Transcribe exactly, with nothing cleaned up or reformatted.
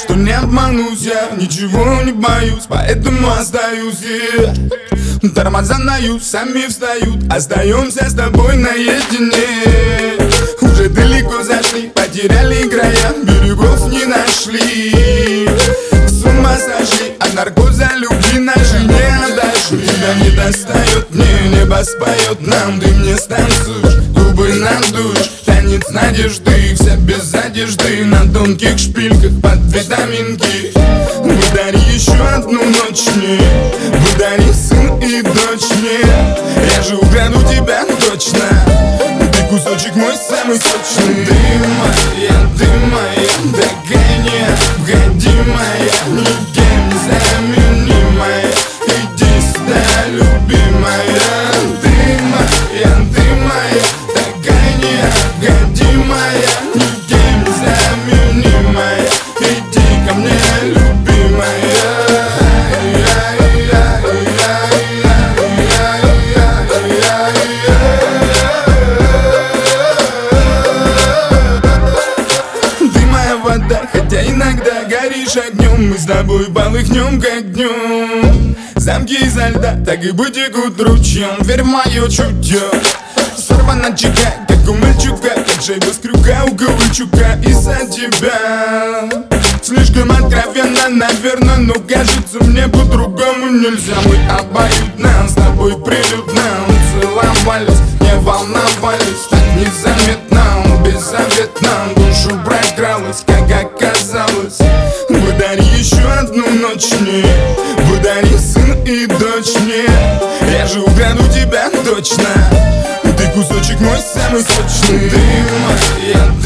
что не обманусь я, ничего не боюсь, поэтому остаюсь я. Тормоза дают, сами встают, остаемся с тобой наедине. Уже далеко зашли, потеряли края, берегов не нашли. С ума сошли, от наркоза любви наши не отошли. Тебя не достает, мне небо споет нам, ты мне станцуешь, губы надуешь. Танец надежды, вся без одежды, на тонких шпильках под витаминки. Подари еще одну ночь мне, подари сын и дочь мне. Я же украду тебя точно, ты кусочек мой самый сочный. Ты моя, ты моя, такая необходимая, никем не заменимая. Иди сюда, любимая. Ты моя, ты моя, такая необходимая, никем не заменимая. Иди ко мне, любимая. Хотя иногда горишь огнем, мы с тобой полыхнем как днем. Замки изо льда так и потекут ручьем, верь в мое чутье. Сорвана чека, как у мальчука, как шайба с крюка у Ковальчука. Из-за тебя слишком откровенно, наверное, но кажется мне по-другому нельзя. Мы обоюдно с тобой прилюдно целовались, не волновались, так незаметно, беззаветно душу прокралась, как оказалось. Подари еще одну ночь мне, подари сын и дочь мне. Я же украду тебя точно, ты кусочек мой самый сочный. Ты моя,